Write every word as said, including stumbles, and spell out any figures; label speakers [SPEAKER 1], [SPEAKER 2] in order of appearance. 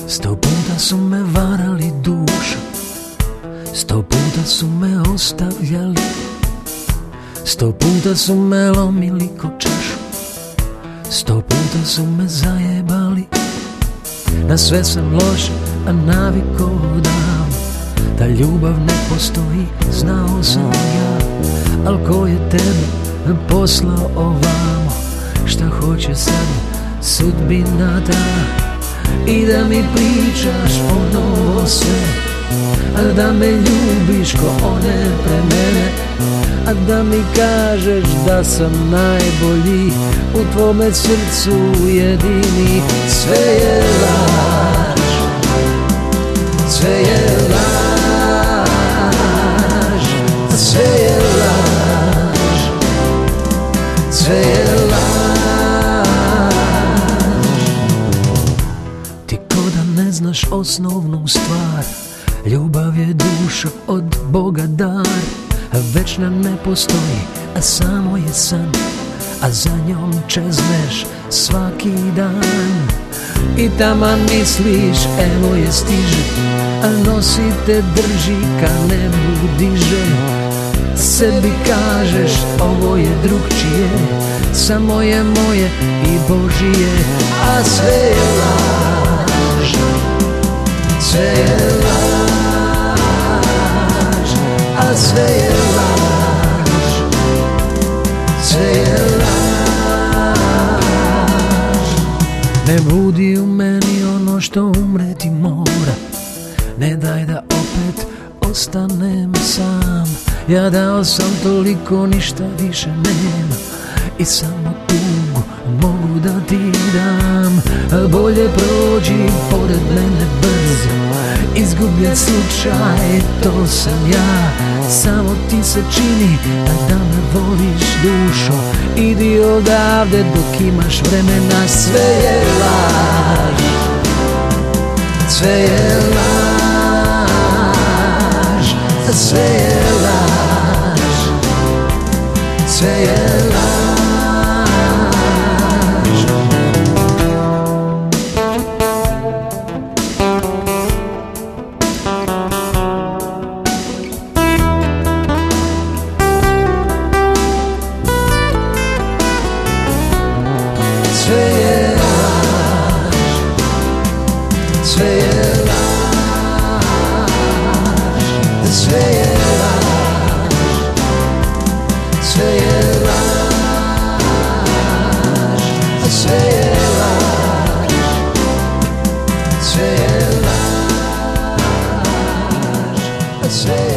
[SPEAKER 1] Sto puta su me varali dušu, sto puta su me ostavljali, sto puta su me lomili ko čašu, sto puta su me zajebali. Na sve sam loš, a naviko dam, da ljubav ne postoji, znao sam ja. Al ko je tebe poslao ovamo, šta hoće sad sudbina ta? I da mi pričaš ponovo sve, a da me ljubiš ko one pre mene, a da mi kažeš da sam najbolji u tvome srcu jedini. Sve je laž, sve je laž, sve je laž, sve je laž. Ti ko da ne znaš osnovnu stvar, ljubav je duša od Boga dar. Večna ne postoji, a samo je san, a za njom čezneš svaki dan. I taman misliš, evo je stiže, a nosi te, drži ka nebu diže. Sebi kažeš, ovo je drugčije, samo je moje i Božije. A sve je laž, sve je laž, a sve je laž, sve je laž. Ne budi u meni ono što umreti mora, ne daj da opet ostanem sam. Ja dao sam toliko, ništa više nema, i samo tugu mogu da ti dam. Bolje prođi pored mene brzo, izgubljen slučaj, to sam ja. Samo ti se čini da me voliš dušo, idi odavde dok imaš vremena. Sve je laž, sve je laž, sve je laž, sve je laž. Sve je laž, sve je laž, sve je laž, sve je laž, sve je laž, sve je laž, sve je laž.